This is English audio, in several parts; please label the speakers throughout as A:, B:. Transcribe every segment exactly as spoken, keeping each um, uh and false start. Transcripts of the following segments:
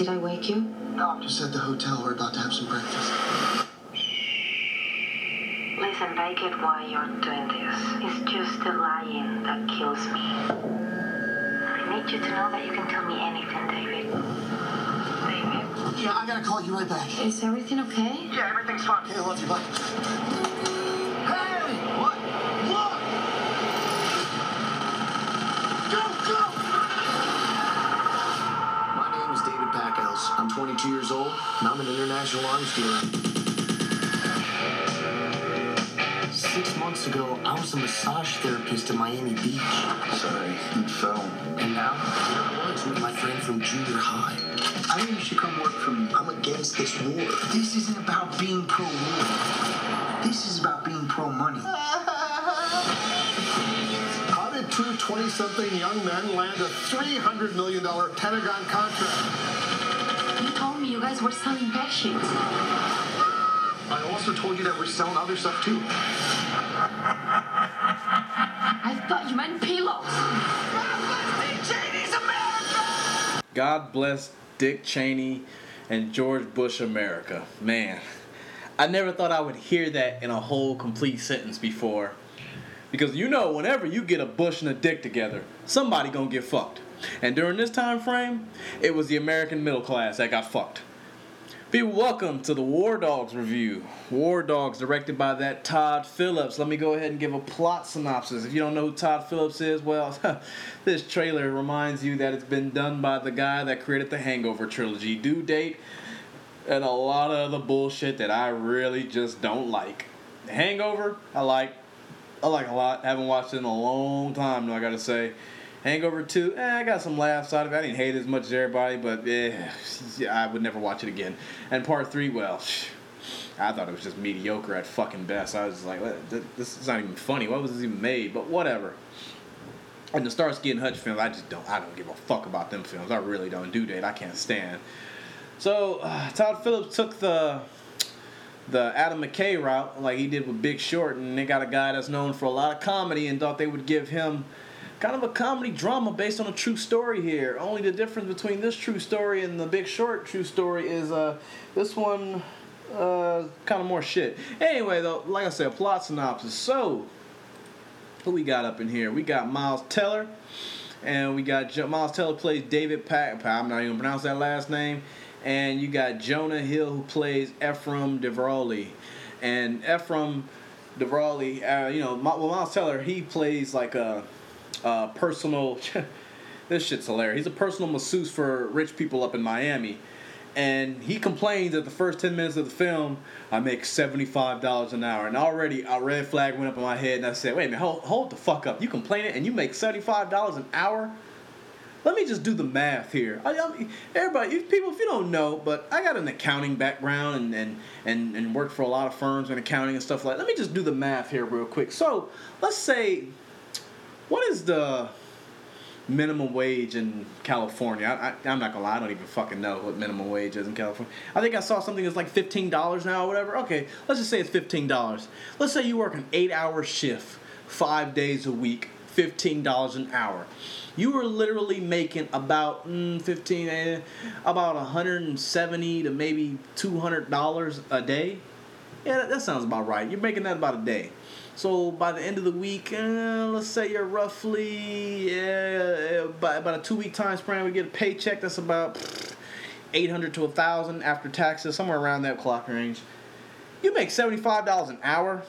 A: Did I wake you?
B: No, I'm just at the hotel. We're about to have some breakfast.
A: Listen, I get why you're doing this. It's just the lying that kills me. I need you to know that you can tell me anything, David. David?
B: Yeah, I gotta call you right back.
A: Is everything okay?
B: Yeah, everything's fine. Okay, I love you. Bye. Hey! What? What? Go, go! My name is David Packhouse. I'm twenty-two years old, and I'm an international arms dealer. Six months ago, I was a massage therapist in Miami Beach.
C: Sorry, you fell.
B: And now, here I was with my friend from junior high.
C: I think you should come work for me.
B: I'm against this war.
C: This isn't about being pro-war. This is about being pro-money.
D: How did two twenty-something young men land a three hundred million dollars Pentagon contract?
A: You told me you guys were selling bed sheets.
C: I also told you that we're selling other stuff too.
A: I thought you meant pillows.
E: God bless Dick Cheney and George Bush America. Man, I never thought I would hear that in a whole complete sentence before. Because you know, whenever you get a Bush and a Dick together, somebody gonna get fucked. And during this time frame, it was the American middle class that got fucked. People, welcome to the War Dogs review. War Dogs, directed by that Todd Phillips. Let me go ahead and give a plot synopsis. If you don't know who Todd Phillips is, well, this trailer reminds you that it's been done by the guy that created the Hangover trilogy. Due date, and a lot of other bullshit that I really just don't like. The Hangover, I like. I like a lot. Haven't watched it in a long time, though, I gotta say. Hangover two, eh, I got some laughs out of it. I didn't hate it as much as everybody, but eh, I would never watch it again. And part three, well, I thought it was just mediocre at fucking best. I was just like, this is not even funny. Why was this even made? But whatever. And the Starsky and Hutch films, I just don't, I don't give a fuck about them films. I really don't. Due Date, I can't stand. So uh, Todd Phillips took the the Adam McKay route, like he did with Big Short, and they got a guy that's known for a lot of comedy, and thought they would give him kind of a comedy drama based on a true story here. Only the difference between this true story and the Big Short true story is uh, this one uh, kind of more shit. Anyway, though, like I said, plot synopsis. So, who we got up in here? We got Miles Teller, and we got jo- Miles Teller plays David Pack. I'm not even gonna pronounce that last name. And you got Jonah Hill, who plays Ephraim DeVrawley. And Ephraim DeVrawley, uh, you know, well, Miles Teller, he plays like a Uh, personal, this shit's hilarious. He's a personal masseuse for rich people up in Miami. And he complains that the first ten minutes of the film, I make seventy-five dollars an hour. And already a red flag went up in my head, and I said, wait a minute, hold, hold the fuck up. You complaining and you make seventy-five dollars an hour? Let me just do the math here. I, I, everybody, people, if you don't know, but I got an accounting background and, and, and, and worked for a lot of firms in accounting and stuff like that. Let me just do the math here real quick. So, let's say, what is the minimum wage in California? I, I, I'm not gonna lie, I don't even fucking know what minimum wage is in California. I think I saw something that's like fifteen dollars now or whatever. Okay, let's just say it's fifteen dollars. Let's say you work an eight-hour shift, five days a week, fifteen dollars an hour. You were literally making about mm, fifteen, eh, about one hundred seventy to maybe two hundred dollars a day. Yeah, that, that sounds about right. You're making that about a day. So by the end of the week, uh, let's say you're roughly, uh, by about a two-week time span, we get a paycheck that's about eight hundred to one thousand after taxes, somewhere around that clock range. You make seventy-five dollars an hour.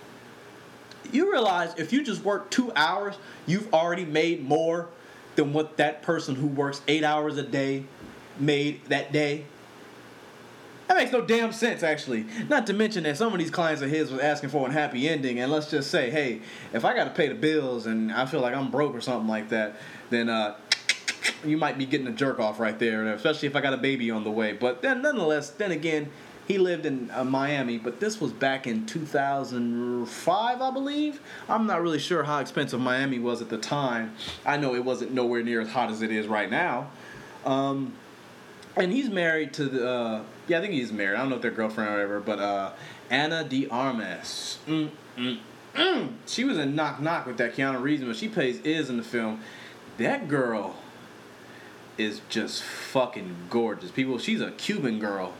E: You realize if you just work two hours, you've already made more than what that person who works eight hours a day made that day. That makes no damn sense, actually. Not to mention that some of these clients of his was asking for a happy ending, and let's just say, hey, if I got to pay the bills and I feel like I'm broke or something like that, then uh, you might be getting a jerk off right there, especially if I got a baby on the way. But then, nonetheless, then again, he lived in uh, Miami, but this was back in two thousand five, I believe. I'm not really sure how expensive Miami was at the time. I know it wasn't nowhere near as hot as it is right now. Um... And he's married to the, uh, yeah, I think he's married. I don't know if they're girlfriend or whatever, but uh, Ana de Armas. Mm, mm, mm. She was in Knock Knock with that Keanu Reeves, but she plays Iz in the film. That girl, is just fucking gorgeous. People, she's a Cuban girl,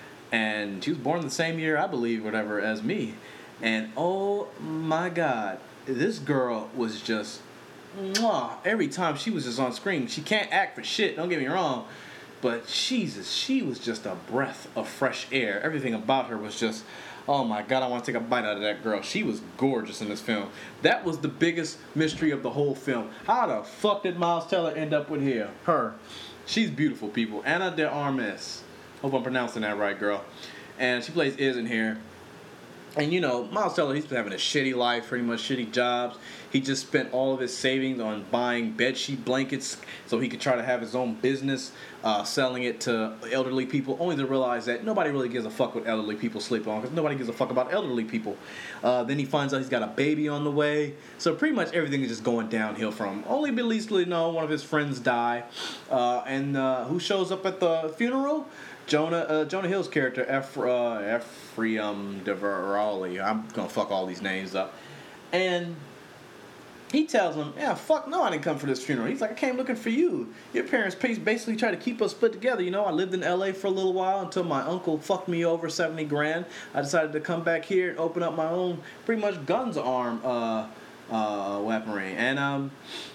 E: and she was born the same year, I believe, whatever, as me. And oh my God, this girl was just, mwah, every time she was just on screen. She can't act for shit, don't get me wrong, but Jesus, she was just a breath of fresh air. Everything about her was just, oh my God, I want to take a bite out of that girl. She was gorgeous in this film. That was the biggest mystery of the whole film. How the fuck did Miles Teller end up with here? Her. She's beautiful, people. Ana de Armas. Hope I'm pronouncing that right, girl. And she plays Iz in here. And you know, Miles Teller, he's been having a shitty life, pretty much shitty jobs. He just spent all of his savings on buying bedsheet blankets so he could try to have his own business, uh, selling it to elderly people, only to realize that nobody really gives a fuck what elderly people sleep on, because nobody gives a fuck about elderly people. Uh, then he finds out he's got a baby on the way. So pretty much everything is just going downhill from him. Only Belisly know one of his friends die. Uh, and uh, who shows up at the funeral? Jonah uh, Jonah Hill's character, Eph- uh, Ephraim Deverally. I'm going to fuck all these names up. And he tells him, yeah, fuck no, I didn't come for this funeral. He's like, I came looking for you. Your parents basically tried to keep us put together. You know, I lived in L A for a little while until my uncle fucked me over seventy grand. I decided to come back here and open up my own pretty much guns arm uh, uh, weaponry. And um,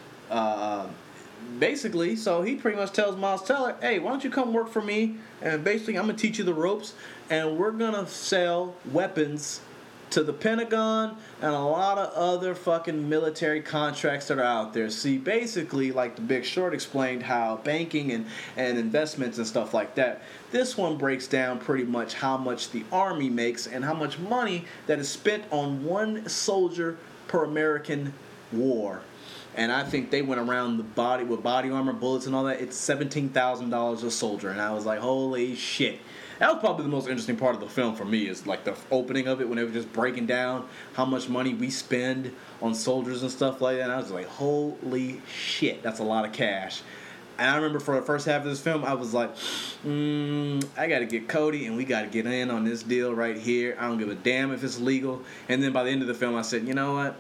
E: uh, basically, so he pretty much tells Miles Teller, hey, why don't you come work for me? And basically, I'm going to teach you the ropes. And we're going to sell weapons to the Pentagon and a lot of other fucking military contracts that are out there. See, basically, like The Big Short explained how banking and, and investments and stuff like that, this one breaks down pretty much how much the Army makes and how much money that is spent on one soldier per American war. And I think they went around the body with body armor, bullets, and all that. It's seventeen thousand dollars a soldier. And I was like, holy shit. That was probably the most interesting part of the film for me, is like the opening of it when they were just breaking down how much money we spend on soldiers and stuff like that. And I was like, holy shit, that's a lot of cash. And I remember for the first half of this film, I was like, mm, I got to get Cody and we got to get in on this deal right here. I don't give a damn if it's legal. And then by the end of the film, I said, you know what?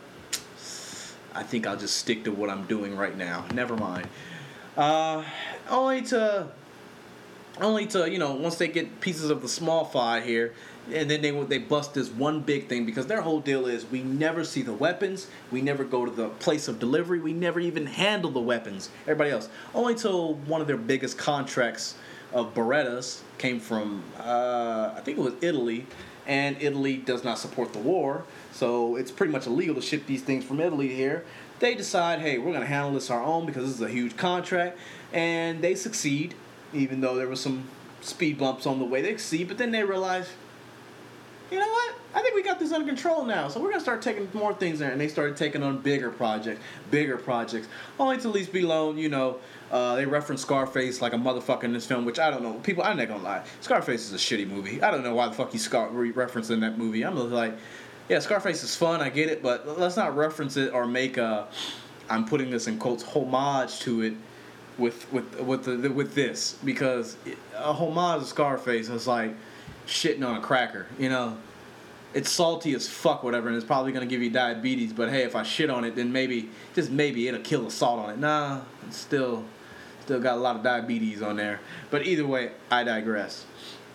E: I think I'll just stick to what I'm doing right now. Never mind. Uh, only to... Only to, you know, once they get pieces of the small fry here, and then they they bust this one big thing, because their whole deal is we never see the weapons, we never go to the place of delivery, we never even handle the weapons. Everybody else. Only till one of their biggest contracts of Berettas came from, uh, I think it was Italy, and Italy does not support the war, so it's pretty much illegal to ship these things from Italy here. They decide, hey, we're going to handle this our own because this is a huge contract, and they succeed. Even though there was some speed bumps on the way, they succeed, but then they realize, you know what? I think we got this under control now, so we're going to start taking more things there. And they started taking on bigger projects, bigger projects. Only to least below, you know, uh, they reference Scarface like a motherfucker in this film, which I don't know. People, I'm not going to lie. Scarface is a shitty movie. I don't know why the fuck he's scar- referencing that movie. I'm like, yeah, Scarface is fun, I get it, but let's not reference it or make a, I'm putting this in quotes, homage to it. With with with the, with this, because a homage to Scarface is like shitting on a cracker, you know. It's salty as fuck, whatever, and it's probably gonna give you diabetes. But hey, if I shit on it, then maybe, just maybe, it'll kill the salt on it. Nah, it's still still got a lot of diabetes on there. But either way, I digress.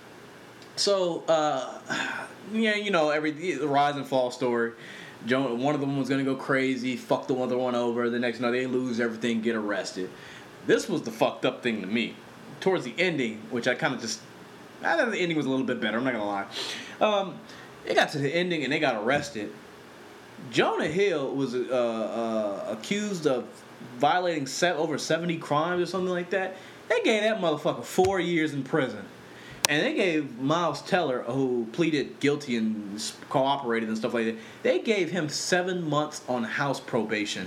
E: So uh, yeah, you know, every the rise and fall story. Jonah, one of them was gonna go crazy, fuck the other one over. The next night they lose everything, get arrested. This was the fucked up thing to me. Towards the ending, which I kind of just... I thought the ending was a little bit better, I'm not going to lie. Um, it got to the ending and they got arrested. Jonah Hill was uh, uh, accused of violating set over seventy crimes or something like that. They gave that motherfucker four years in prison. And they gave Miles Teller, who pleaded guilty and cooperated and stuff like that, they gave him seven months on house probation.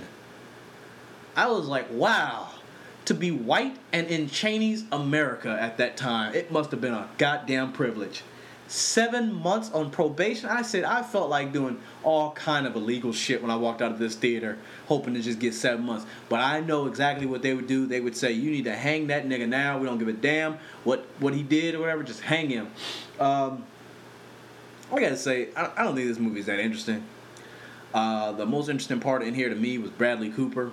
E: I was like, wow. To be white and in Cheney's America at that time, it must have been a goddamn privilege. Seven months on probation? I said I felt like doing all kind of illegal shit when I walked out of this theater, hoping to just get seven months. But I know exactly what they would do. They would say, you need to hang that nigga now. We don't give a damn what, what he did or whatever. Just hang him. Um, I gotta say, I, I don't think this movie is that interesting. Uh, the most interesting part in here to me was Bradley Cooper.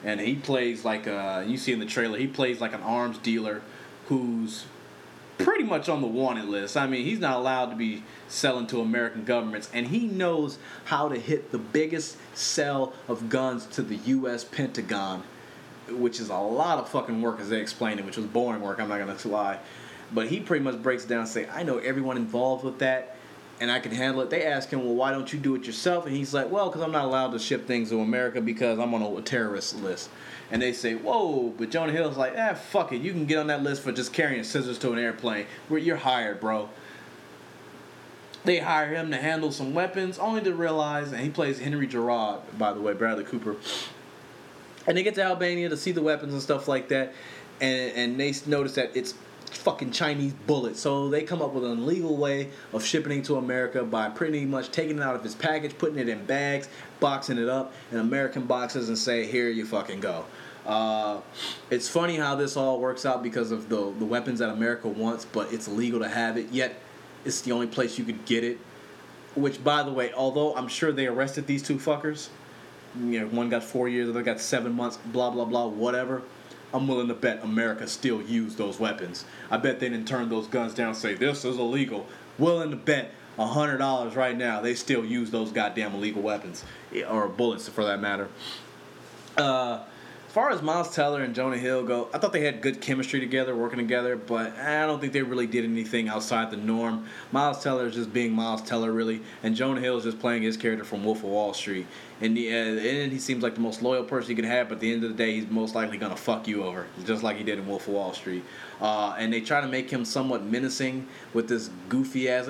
E: and he plays like a, you see in the trailer, he plays like an arms dealer who's pretty much on the wanted list. I mean, he's not allowed to be selling to American governments, and he knows how to hit the biggest sell of guns to the U S Pentagon, which is a lot of fucking work, as they explained it, which was boring work, I'm not going to lie. But he pretty much breaks it down and say, I know everyone involved with that, and I can handle it. They ask him, well, why don't you do it yourself? And he's like, well, because I'm not allowed to ship things to America because I'm on a terrorist list. And they say, whoa, but Jonah Hill's like, ah, fuck it. You can get on that list for just carrying scissors to an airplane. Where you're hired, bro. They hire him to handle some weapons, only to realize, and he plays Henry Gerard, by the way, Bradley Cooper. And they get to Albania to see the weapons and stuff like that, and and they notice that it's fucking Chinese bullets. So they come up with an illegal way of shipping it to America by pretty much taking it out of his package, putting it in bags, boxing it up in American boxes, and say, here you fucking go. Uh, it's funny how this all works out because of the the weapons that America wants, but it's illegal to have it, yet it's the only place you could get it. Which, by the way, although I'm sure they arrested these two fuckers, you know, one got four years, the other got seven months, blah, blah, blah, whatever, I'm willing to bet America still used those weapons. I bet they didn't turn those guns down and say, this is illegal. Willing to bet one hundred dollars right now they still use those goddamn illegal weapons. Or bullets, for that matter. Uh... As far as Miles Teller and Jonah Hill go, I thought they had good chemistry together, working together, but I don't think they really did anything outside the norm. Miles Teller is just being Miles Teller, really, and Jonah Hill is just playing his character from Wolf of Wall Street. And the, uh, and he seems like the most loyal person you can have, but at the end of the day, he's most likely going to fuck you over, just like he did in Wolf of Wall Street. Uh, and they try to make him somewhat menacing with this goofy ass.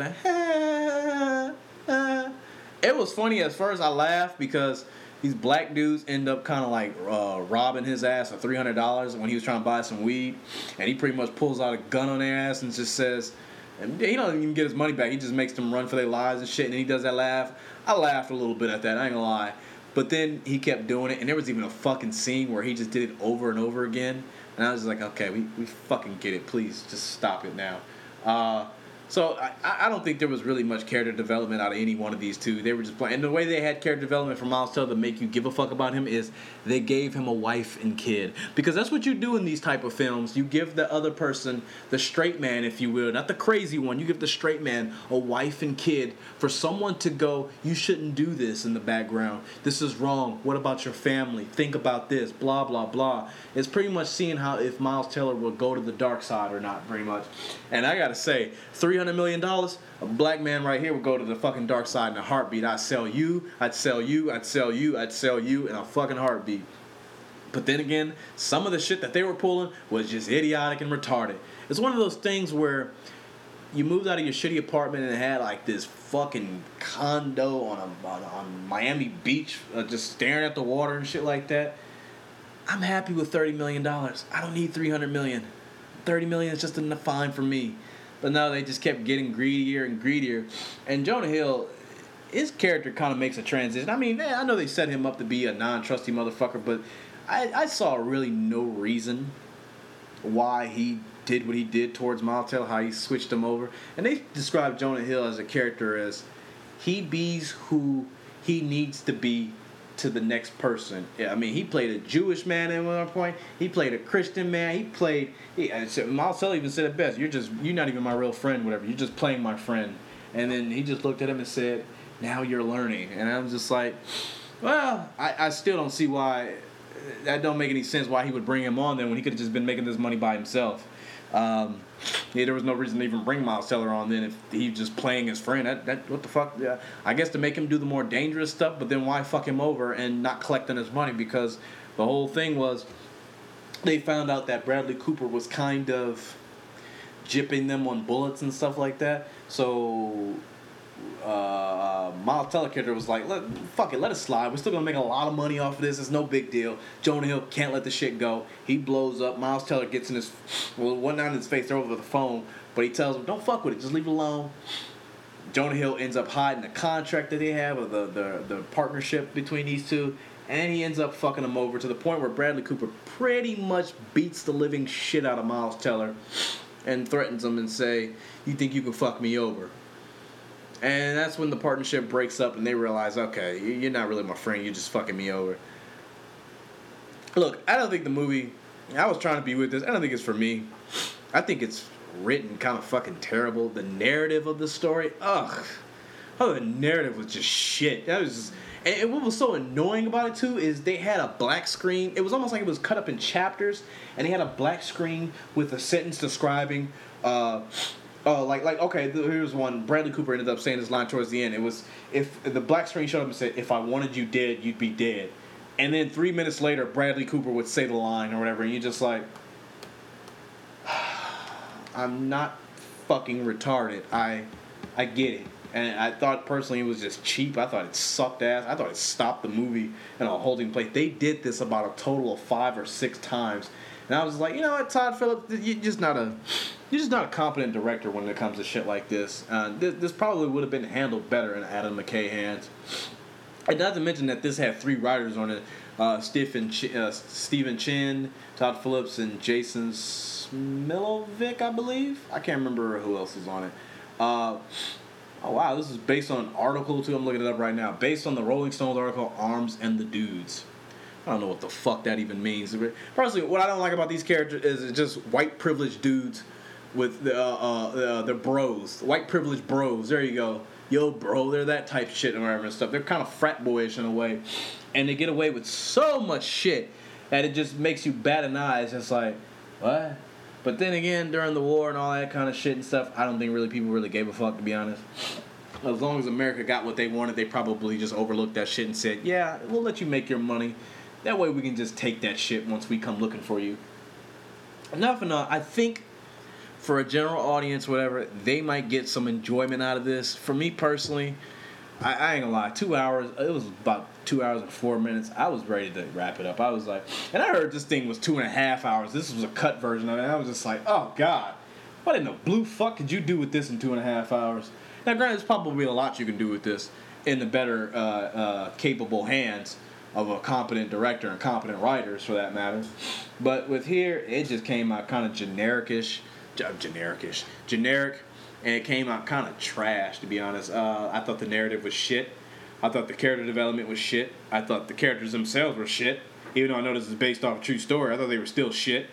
E: It was funny at first. I laughed because these black dudes end up kind of like uh, robbing his ass for three hundred dollars when he was trying to buy some weed. And he pretty much pulls out a gun on their ass and just says, and he don't even get his money back. He just makes them run for their lives and shit. And he does that laugh. I laughed a little bit at that. I ain't gonna lie. But then he kept doing it. And there was even a fucking scene where he just did it over and over again. And I was just like, okay, we, we fucking get it. Please, just stop it now. Uh... So I, I don't think there was really much character development out of any one of these two. They were just playing. And the way they had character development for Miles Teller to make you give a fuck about him is they gave him a wife and kid. Because that's what you do in these type of films. You give the other person, the straight man, if you will, not the crazy one. You give the straight man a wife and kid for someone to go, you shouldn't do this in the background. This is wrong. What about your family? Think about this. Blah, blah, blah. It's pretty much seeing how if Miles Teller will go to the dark side or not, pretty much. And I got to say, three hundred million dollars, a black man right here would go to the fucking dark side in a heartbeat. I'd sell you, I'd sell you, I'd sell you, I'd sell you in a fucking heartbeat. But then again, some of the shit that they were pulling was just idiotic and retarded. It's one of those things where you moved out of your shitty apartment and it had like this fucking condo on a on, on Miami Beach, uh, just staring at the water and shit like that. I'm happy with thirty million dollars. I don't need three hundred million dollars. thirty million dollars is just enough fine for me. But no, they just kept getting greedier and greedier. And Jonah Hill, his character kind of makes a transition. I mean, man, I know they set him up to be a non-trusty motherfucker, but I, I saw really no reason why he did what he did towards Miles Teller, how he switched him over. And they described Jonah Hill as a character as he bees who he needs to be to the next person. Yeah, I mean, he played a Jewish man at one point. He played a Christian man. He played. He, Miles Teller even said it best. You're just. You're not even my real friend. Whatever. You're just playing my friend. And then he just looked at him and said, "Now you're learning." And I'm just like, well, I, I still don't see why. That don't make any sense. Why he would bring him on then when he could have just been making this money by himself. Um, yeah, there was no reason to even bring Miles Teller on then if he was just playing his friend. That, that what the fuck? Yeah, I guess to make him do the more dangerous stuff, but then why fuck him over and not collecting his money? Because the whole thing was they found out that Bradley Cooper was kind of gypping them on bullets and stuff like that. So uh, Miles Teller character was like, let, fuck it, let it slide. We're still going to make a lot of money off of this. It's no big deal. Jonah Hill can't let the shit go. He blows up. Miles Teller gets in his, well, one down in his face, they're over the phone, but he tells him, don't fuck with it. Just leave it alone. Jonah Hill ends up hiding the contract that they have, or the, the, the partnership between these two, and he ends up fucking him over to the point where Bradley Cooper pretty much beats the living shit out of Miles Teller and threatens him and say, you think you can fuck me over? And that's when the partnership breaks up and they realize, okay, you're not really my friend, you're just fucking me over. Look, I don't think the movie. I was trying to be with this. I don't think it's for me. I think it's written kind of fucking terrible. The narrative of the story, ugh. Oh, the narrative was just shit. That was just, and, and what was so annoying about it too is they had a black screen. It was almost like it was cut up in chapters, and they had a black screen with a sentence describing. Uh, uh, like like okay, here's one. Bradley Cooper ended up saying this line towards the end. It was if the black screen showed up and said, "If I wanted you dead, you'd be dead." And then three minutes later, Bradley Cooper would say the line or whatever, and you're just like, I'm not fucking retarded. I I get it. And I thought personally it was just cheap. I thought it sucked ass. I thought it stopped the movie in a holding place. They did this about a total of five or six times. And I was like, you know what, Todd Phillips, you're just not a you're just not a competent director when it comes to shit like this. Uh, this, this probably would have been handled better in Adam McKay hands. And not to mention that this had three writers on it: uh, Stephen Ch- uh, Stephen Chin, Todd Phillips, and Jason Smilovic, I believe. I can't remember who else is on it. Uh, oh wow, this is based on an article too. I'm looking it up right now. Based on the Rolling Stones article "Arms and the Dudes." I don't know what the fuck that even means. Personally, what I don't like about these characters is it's just white privileged dudes with the uh, uh, uh, the bros, white privileged bros. There you go. Yo, bro, they're that type of shit and whatever and stuff. They're kind of frat boyish in a way. And they get away with so much shit that it just makes you bat an eye. It's just like, what? But then again, during the war and all that kind of shit and stuff, I don't think really people really gave a fuck, to be honest. As long as America got what they wanted, they probably just overlooked that shit and said, yeah, we'll let you make your money. That way we can just take that shit once we come looking for you. Enough enough. I think for a general audience, whatever, they might get some enjoyment out of this. For me personally, I, I ain't gonna lie, two hours, it was about two hours and four minutes. I was ready to wrap it up. I was like, and I heard this thing was two and a half hours. This was a cut version of it. I was just like, oh God, what in the blue fuck could you do with this in two and a half hours? Now, granted, there's probably a lot you can do with this in the better, uh, uh, capable hands of a competent director and competent writers, for that matter. But with here, it just came out kind of generic-ish. Generic-ish. Generic, and it came out kind of trash, to be honest. Uh, I thought the narrative was shit. I thought the character development was shit. I thought the characters themselves were shit. Even though I know this is based off a true story, I thought they were still shit.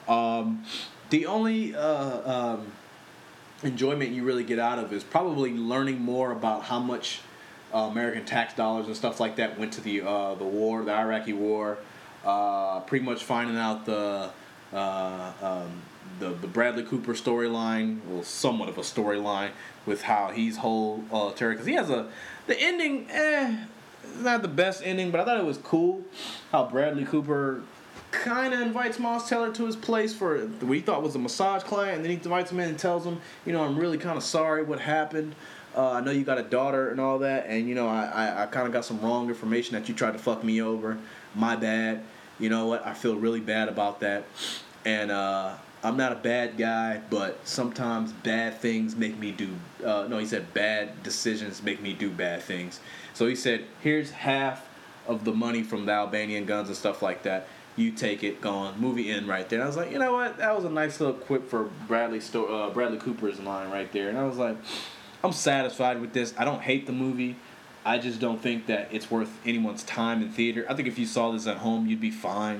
E: Um, the only uh, um, enjoyment you really get out of is probably learning more about how much uh, American tax dollars and stuff like that went to the uh, the war, the Iraqi war. Uh, pretty much finding out the uh, um, the, the Bradley Cooper storyline, well, somewhat of a storyline with how he's whole uh, terror, because he has a the ending. Eh, it's not the best ending, but I thought it was cool how Bradley Cooper kind of invites Miles Teller to his place for what he thought was a massage client, and then he invites him in and tells him, you know, I'm really kind of sorry what happened. Uh, I know you got a daughter and all that, and, you know, I, I, I kind of got some wrong information that you tried to fuck me over. My bad. You know what? I feel really bad about that. And uh, I'm not a bad guy, but sometimes bad things make me do... Uh, no, he said bad decisions make me do bad things. So he said, here's half of the money from the Albanian guns and stuff like that. You take it, gone. Movie end right there. And I was like, you know what? That was a nice little quip for Bradley Sto- uh, Bradley Cooper's line right there. And I was like, I'm satisfied with this. I don't hate the movie. I just don't think that it's worth anyone's time in theater. I think if you saw this at home, you'd be fine.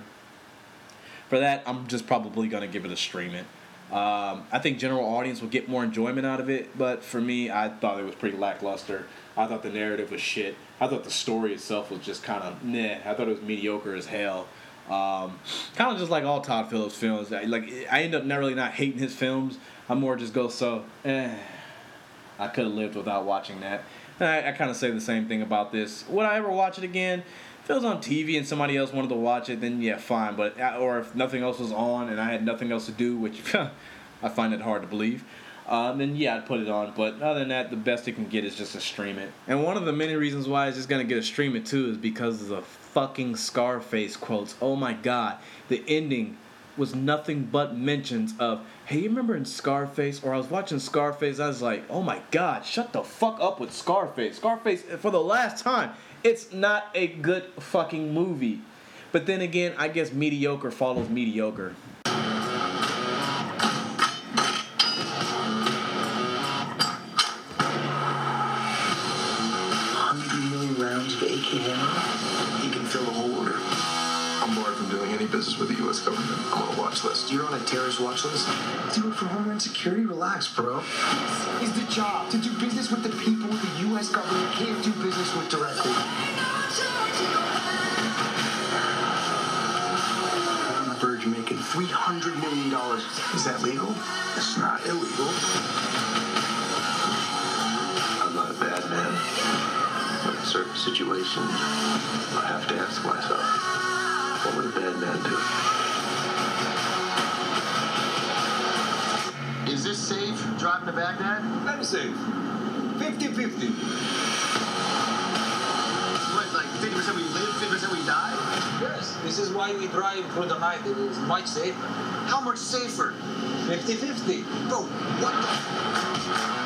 E: For that, I'm just probably going to give it a stream it. Um, I think general audience will get more enjoyment out of it, but for me, I thought it was pretty lackluster. I thought the narrative was shit. I thought the story itself was just kind of meh. I thought it was mediocre as hell. Um, kind of just like all Todd Phillips films. Like, I end up not really not hating his films. I more just go, so, eh, I could have lived without watching that. And I, I kind of say the same thing about this. Would I ever watch it again? If it was on T V and somebody else wanted to watch it, then yeah, fine. But or if nothing else was on and I had nothing else to do, which I find it hard to believe, uh, then yeah, I'd put it on. But other than that, the best it can get is just to stream it. And one of the many reasons why it's just gonna get a stream it too is because of the fucking Scarface quotes. Oh my God, the ending was nothing but mentions of, hey, you remember in Scarface? Or I was watching Scarface, I was like, oh my God, shut the fuck up with Scarface. Scarface, for the last time, it's not a good fucking movie. But then again, I guess mediocre follows mediocre.
C: one hundred million rounds of A K ammo?
B: He can fill a whole order. I'm barred from doing anything
F: business with the U S government. I'm on a watch list.
C: You're on a terrorist watch list? Do it for Homeland Security. Relax, bro. This is the job. To do business with the people the U S government can't do business with directly. I'm on the verge of making three hundred million dollars.
F: Is that legal?
C: It's not illegal.
F: I'm not a bad man. But in certain situations, I have to ask myself, what would a bad man do?
C: Is this safe, driving to Baghdad?
G: Very safe. fifty-fifty.
C: What, like fifty percent we live, fifty percent we die?
G: Yes, this is why we drive through the night. It is much safer.
C: How much safer?
G: fifty-fifty.
C: Bro, what the...